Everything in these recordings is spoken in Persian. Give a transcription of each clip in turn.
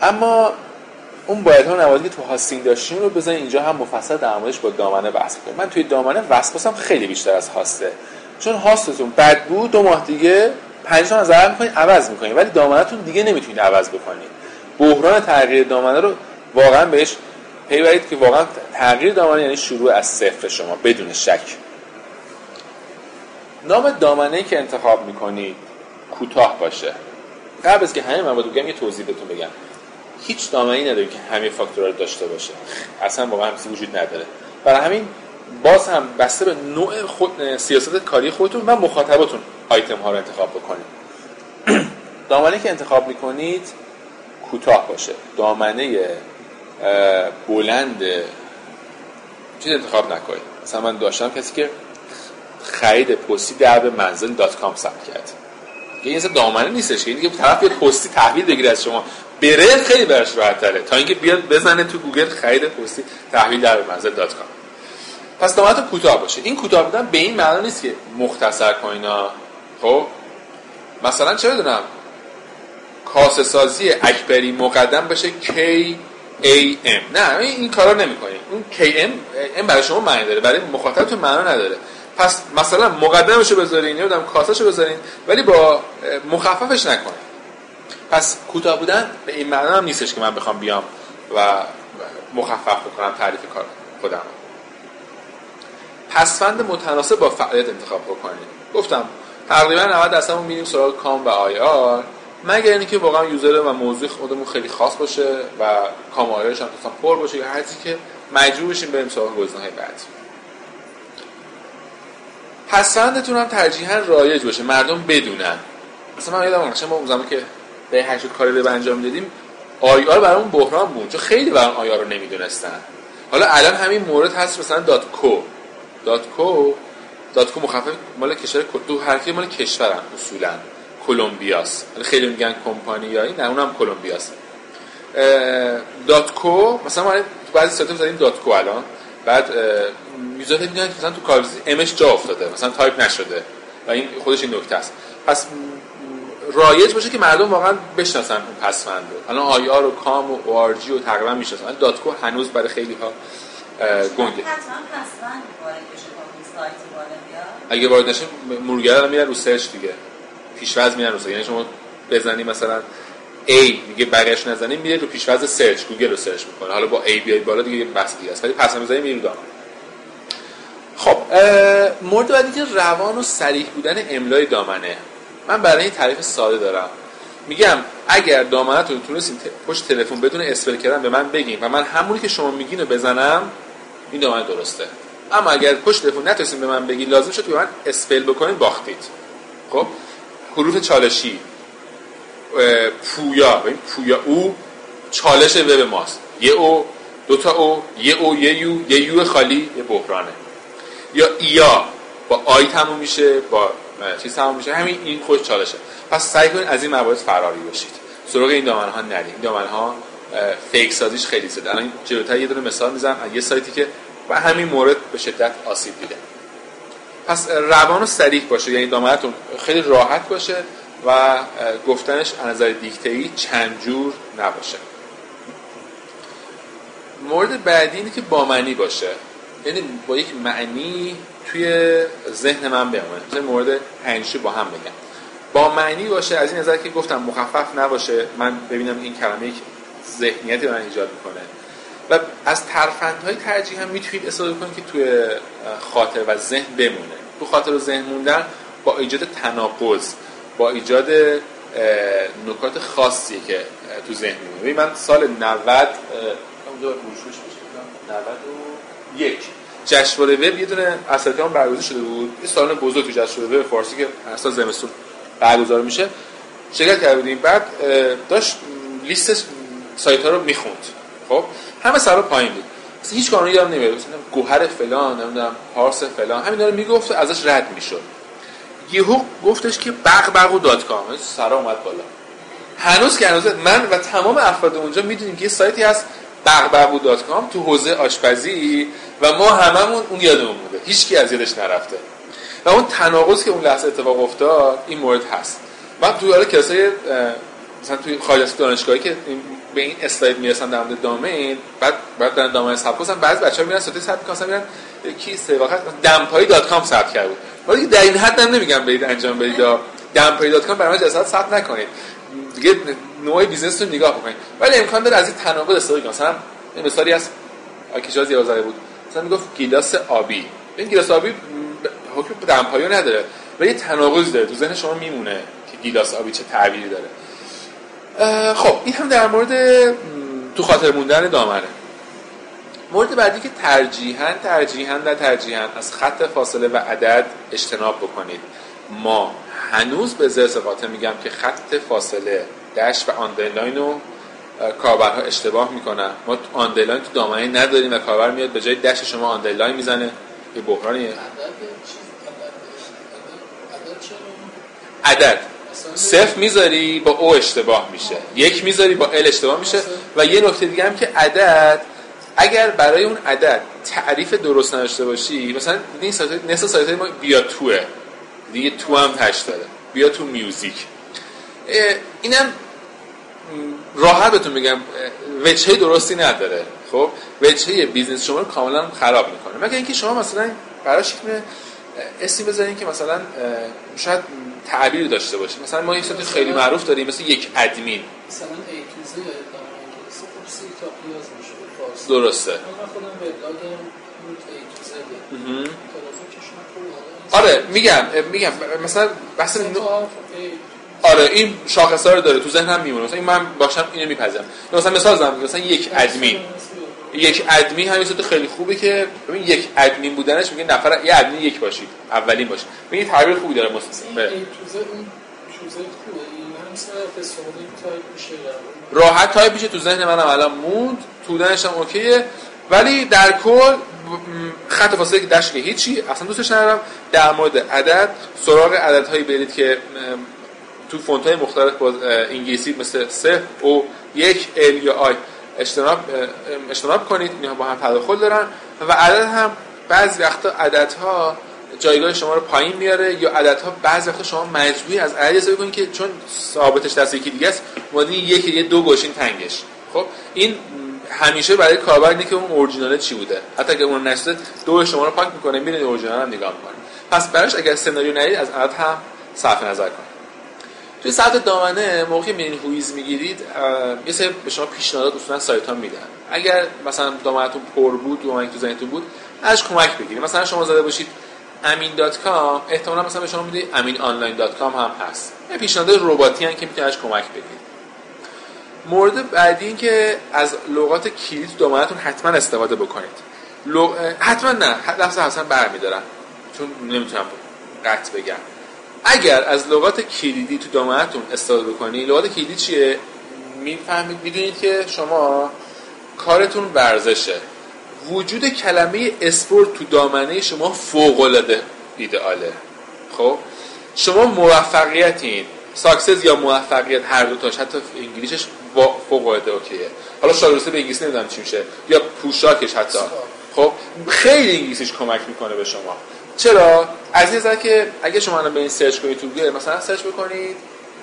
اما اون باید ها نوادی که تو هاستینگ داشتیم رو بزنین اینجا هم مفصل در موردش با دامنه بحث کنیم. من توی دامنه وسواسم خیلی بیشتر از هاسته، چون هاستتون بد بود 2 ماه دیگه 5 تا نظر می‌کنید عوض می‌کنید، ولی دامنه‌تون دیگه نمیتونید عوض بکنید. بحران تغییر دامنه رو واقعا بهش پی برید که واقعا تغییر دامنه یعنی شروع از صفر شما بدون شک. نام دامنه‌ای که انتخاب می‌کنید کوتاه باشه. قبل از که همه موارد بگم یه توضیح بهتون بگم. هیچ دامنه‌ای نداره که همه فاکتورها رو داشته باشه. اصلا واقعا همچین وجود نداره. برای همین باز هم بسته به نوع خود سیاست کاری خودتون و مخاطباتون آیتم ها رو انتخاب بکنید. دامنه‌ای که انتخاب می‌کنید کوتاه باشه. دامنه بلند چیز انتخاب نکنید. مثلا من داشتم کسی که خرید پستی درب منزل.com ثبت کرد. این اصلا دامنه نیستش که اینکه طرف بیاد پستی تحویل بگیره از شما بره خیلی براش راحت‌تره تا اینکه بیاد بزنه تو گوگل خرید پستی تحویل درب منزل.com. پس دامنه‌تون کوتاه باشه. این کوتاه بودن به این معنی نیست که مختصر کنینا. خب مثلا چه بدونم کاسه سازی اکبری مقدم بشه KAM. نه این کارا نمی‌کنید. اون KM برای شما معنی داره، برای مخاطبتون معنا نداره. پس مثلا مقدمشو بذارین یا دم کاسهشو بذارین ولی با مخففش نکنین. پس کوتاه بودن به این معنا هم نیستش که من بخوام بیام و مخفف بکنم تعریف کار خودم. پسوند متناسب با فعالیت انتخاب بکنید. گفتم تقریبا 90% اون میریم سراغ کام و IR مگر اینکه واقعا یوزر و موضوع خودمون خیلی خاص باشه و کام و IRش هم مثلا پر باشه یا هر چیزی که مجبور بشیم بریم سراغ گزینه‌های بعدی. پسوندتون هم ترجیحاً رایج باشه، مردم بدونن. مثلا من یادم ما اون زمانی که به هر کاری رو انجام میدادیم آی آر برامون بحران بود چون خیلی برام آی آر رو نمیدونستن. حالا الان همین مورد هست مثلا .co مخفف مال کشور دو حرفی مال کشورم اصولا کلمبیاست. خیلی میگن کمپانیایی، نه اونم کلمبیاست. .co مثلا ما تو بعضی سایت‌ها می‌ذاریم .co الان بعد یوزر میگن مثلا تو کاربرز امش جا افتاده مثلا تایپ نشده و این خودش این نکته است. پس رایج باشه که مردم واقعا بشناسن اون پسوند رو. الان آی آر و کام و او آر جی و تقریبا میشناسن. .co هنوز برای خیلی ها گنگه. حتما پسوند وارد بشه تا سایت وارد بیاد. اگه وارد نشه مرورگرا میرن رو سرچ دیگه. پیش‌فرض میرن رو سرچ. یعنی شما بزنی مثلا A دیگه بقیه‌اش نزنی میره رو پیش‌فرض سرچ گوگل رو سرچ میکنه. حالا با A بیای بالا دیگه بس دیگه است. ولی پس میذاری میری رو دامن. خب مورد بعدی که روان و صریح بودن املای دامنه. من برای این تعریف ساده دارم. میگم اگر دامنه‌تون تونستین پشت تلفن بدون اسپل کردن به من بگین و من همونی که شما میگین رو بزنم این دامنه درسته. اما اگر پشت تلفن نتونستین به من بگین لازم شد که من اسپل بکنین باختید. خب حروف چالشی پویا او چالش وب ماست. یه او دو تا او یه یو خالی یه بحرانه. یا ایا با آی تموم میشه با چیز تموم میشه همین این خوش چالشه. پس سعی کنید از این موارد فراری باشید. سراغ این دامنه‌ها نرید. این دامنه‌ها فیک سازیش خیلی زیاده. الان جلوتر یه دونه مثال میزنم از یه سایتی که با همین مورد به شدت آسیب دیده. پس روان و صریح باشه، یعنی دامنه‌تون خیلی راحت باشه و گفتنش از نظر دیکته‌ای چند جور نباشه. مورد بعدی اینه که با معنی باشه، یعنی با یک معنی توی ذهن من بمونه. مثلا مورد پنجشو با هم بگم. با معنی باشه از این نظر که گفتم مخفف نباشه، من ببینم این کلمه یک ذهنیتی من ایجاد میکنه و از ترفندهای ترجیح هم میتونید استفاده کنید که توی خاطر و ذهن بمونه. تو خاطر و ذهن موندن با ایجاد تناقض، با ایجاد نکات خاصی که تو ذهن میمونه. من سال 90 91 جشنواره وب یه دونه اساتیدمون برگزار شده بود. این سالن بزرگ تو جشنواره وب فارسی که هر سال زمستون برگزار میشه شرکت کرده بودیم. بعد داشت لیست سایت‌ها رو میخوند. خب همه سر پایین بود. مثلا هیچ قانونی یادم نمیاد. مثلا گوهر فلان، نمیدونم پارس فلان، همینا رو میگفت ازش رد میشد. یهو گفتش که بغبغو.com سرا اومد بالا. هنوز که من و تمام افراد اونجا میدونیم که یه سایتی هست بغبغو.com تو حوزه آشپزی و ما هممون اون یادمون بوده. هیچکی از یادش نرفته. و اون تناقض که اون لحظه اتفاق افتاد این مورد هست. من توی حالا کلاسای مثلا توی خارج از دانشگاهی که این به این اسلاید میرسن در مورد دامین، بعد برن دامین ثبت کنن. بعضی بچه‌ها میرن سایت ثبت کنن، میرن کی سواقت دمپایی.com ثبت کرده بود. ولی در این حد هم نمیگم برید انجام بدید. دمپایی.com برای جسد ثبت نکنید. دیگه نوع بیزنس رو نگاه بکنید. ولی امکان داره از این تناقض استفاده کنید. مثلا مثالی از آکیشاز یازده بود. مثلا میگفت گیلاس آبی. این گیلاس آبی حکم دمپایی نداره. ولی یه تناقض داره. تو ذهن شما میمونه که گیلاس آبی چه تعبیری داره. خب این هم در مورد تو خاطر موندن دامنه. مورد بعدی که ترجیحاً از خط فاصله و عدد اجتناب بکنید. ما هنوز به ذات قاطع میگم که خط فاصله دش و آندرلاین رو کاربرها اشتباه میکنن. ما آندرلاین تو دامنه نداریم و کاربر میاد به جای دش شما آندرلاین میزنه. یه بحرانیه. عدد صفر میذاری با او اشتباه میشه، یک میذاری با ال اشتباه میشه. و یه نکته دیگه هم که عدد، اگر برای اون عدد تعریف درست نداشته باشی، مثلا این نصف سایت‌های ما بیا توه دیگه، تو هم تاش داره، بیا تو میوزیک، اینم راحت بهتون میگم وجهه درستی نداره. خب وجهه بیزنس شما رو کاملا خراب میکنه. مگر اینکه شما مثلا براش اسمی بذارین که مثلا شاید تعبیر داشته باشه. مثلا ما یک سایت خیلی معروف داریم مثل یک ادمین، مثلا ای تو زد تا پیاز میشه فارسی. درسته. من خودم وبلاگم ای تو زد. آره میگم مثلا بحث آره این شاخصا رو داره، تو ذهنم میمونه. مثلا من باشم اینو میپذیرم. مثلا مثال زدم مثلا یک ادمین همین صورت خیلی خوبه که ببین یک ادمین بودنش میگه نفر یه ادمین یک باشید، اولین باشید. ببین تعبیر خوبی داره مثلا. این تو زد اون چوزه خوبه. این هم مثلا استفاده تایپ میشه. راحت تایپ میشه. تو ذهن منم الان موند، تو دانشم اوکیه. ولی در کل خط فاصله که دش که هیچی اصلا دوستش ندارم. در مورد عدد سراغ عددهایی برید که تو فونت‌های مختلف با انگلیسی مثل 0 او 1 ال یا آی اجتناب کنید. اینا با هم تداخل دارن و عدد هم بعضی وقتا عددها جایگاه شما رو پایین میاره، یا عددها بعضی وقتا شما مجبوری از عددی حساب کنید که چون ثابتش دست یکی دیگه است مادی یه دو گوشین تنگش. خب این همیشه برای کاربر اینه که اون اورجینال چی بوده، حتی اگه اون نشده دو شما رو پاک میکنه، میرین اورجینال هم نگاه میکنه. پس براش اگر سناریو ندید از عدد هم صرف نظر کنید. توی سطح دامنه موقعی میرین هویز میگیرید یه سری به شما پیشنهادات اصولا سایت‌ها میدن. اگر مثلا دامنتون پر بود، دامنی تو ذهنتون بود، ازش کمک بگیرید. مثلا شما زده باشید amin.com، احتمالاً مثلا به شما میده aminonline.com هم هست. یه پیشنهاد رباتی ان که میتونید ازش کمک بگیرید. مورد بعدی این که از لغات کلید تو دامنتون حتما استفاده بکنید. حتما نه، لفظ حسن برمی‌دارم چون نمیتونم قطع بگم. اگر از لغات کلیدی تو دامنتون استفاده بکنید، لغات کلیدی چیه؟ میفهمید، میدونید که شما کارتون ورزشه. وجود کلمه اسپورت تو دامنه شما فوق‌العاده ایدئاله. خب شما موفقیتین، ساکسس یا موفقیت هر دو تاش، حتی انگلیسیش فوق‌العاده اوکیه. حالا شاگرده به انگلیسی نمیدونم چی میشه، یا پوشاکش حتی. خب خیلی انگلیسیش کمک میکنه به شما. چرا؟ از این نظر که اگه شما الان به این سرچ کنید تو گوگل، مثلا سرچ بکنید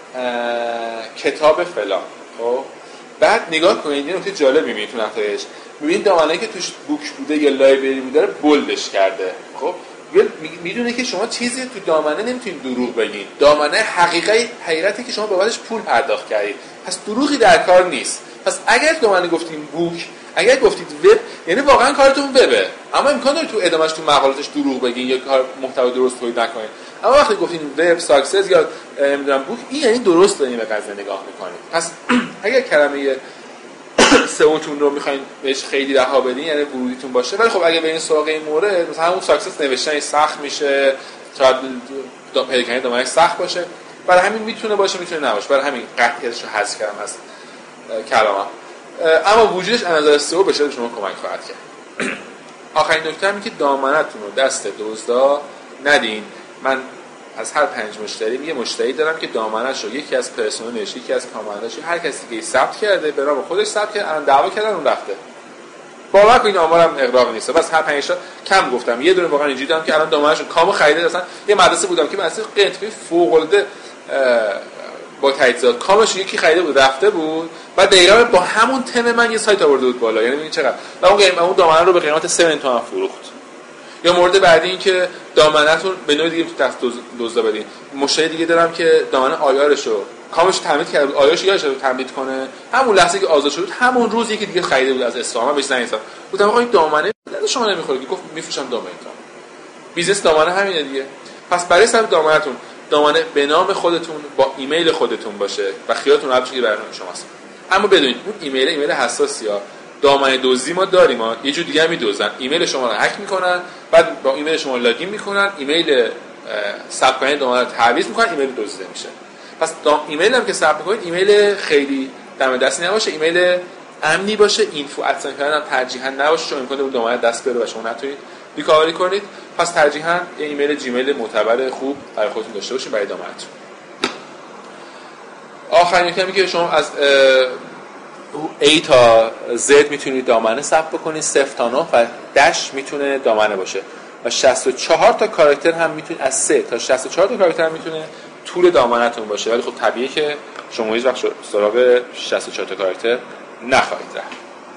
کتاب فلان، خب بعد نگاه کنید یه نکته جالب میبینید تو نتایج. میبینید دامنه‌ای که توش بوک بوده یا لایبرری بوده رو بولدش کرده. خب میدونه که شما چیزی تو دامنه نمیتونید دروغ بگید. دامنه حقیقتی که شما بابتش پول پرداخت کردید، پس دروغی در کار نیست. پس اگر دامنه گفتیم بوک، اگر گفتید وب، یعنی واقعا کارتون وبه، اما امکان داره تو ادامهش تو مقالاتش دروغ بگین یا کار محتوا درست تولید نکنید. اما وقتی گفتین وب ساکسس یا نمیدونم بوک، این یعنی درست دارین به قضیه نگاه میکنید. پس اگر کلمه سئوتون رو میخواین بهش خیلی رها بدین، یعنی ورودیتون باشه. ولی خب اگه برین سراغ این مورد، مثلا همون ساکسس نوشتن سخت میشه، شاید پیدا کردن دامنه سخت باشه، برای همین میتونه باشه میتونه نباشه، برای همین قطعیتش رو حذف کردم از کلامم. اما وجودش از نظر سئو به شما کمک خواهد کرد. آخرین نکته اینه که دامنتون رو دست دزدا ندین. من از هر 5 مشتری یه مشتری دارم که دامنش رو یکی از پرسنلش، یکی از کارمنداش، هر کسی دیگه ثبت کرده، به نام خودش ثبت کرده، الان دعوا کردن اون رفته. باور کنید آمارم اغراق نیست. بس هر 5 تا کم گفتم. یه دونه واقعا اینجوری دیدم که الان دامنش رو کامو خریده. مثلا یه مدرسه بودم که مثلا قطعه فوق العاده با تجهیزات کامش یکی خریده بود رفته بود بعد دقیقاً با همون تم من یه سایت آورده بود بالا. یعنی ببین چقدر و اون دامنه رو به قیمت 3 میلیون تومان فروخت. یا مورد بعدی این که دامنه‌تون به نوع دیگه تو دست دزدا بدین. مشتری دیگه دارم که دامنه آیارشو کامش تمدید کرد، آیارش یادش رو تمدید کنه، همون لحظه که آزاد شد همون روز یکی دیگه خریده بود از اصفهان بهش زنگ زد گفتم آقا این دامنه شما نمیخوره، گفت میفروشم دامنه‌تون. بیزنس دامنه همینه دیگه. پس برای ثبت دامنه‌تون دامنه به نام خودتون با ایمیل خودتون باشه و خیالتون راحت بشه برنامه شماست. اما بدونید اون ایمیل حساسیه. دامنه دزدی ما داریم، یه جور دیگه هم میدزدن، ایمیل شما رو هک میکنن، بعد با ایمیل شما لاگین میکنن، ایمیل ثبت کنید دامنه رو تعویض میکنن، ایمیل دزدیده میشه. پس ایمیل هم که ثبت میکنید ایمیل خیلی دم دستی نباشه، ایمیل امنی باشه، اینفو @کردن هم ترجیحاً نباشه چون امکان داره دامنه دست بره و شما نتونید ریکاوری کنید. پس ترجیحاً یه ایمیل جیمیل معتبر خوب برای خودتون داشته باشید برای دامنه‌تون. آخرین کمی که شما از A تا Z میتونید دامنه ثبت بکنید، 0 تا 9 و دش میتونه دامنه باشه و 64 تا کاراکتر هم میتونه، از 3 تا 64 تا کاراکتر هم میتونه طول دامنه‌تون باشه. ولی خب طبیعیه که شما هیچ وقت سراغ 64 تا کاراکتر نخواهید رفت.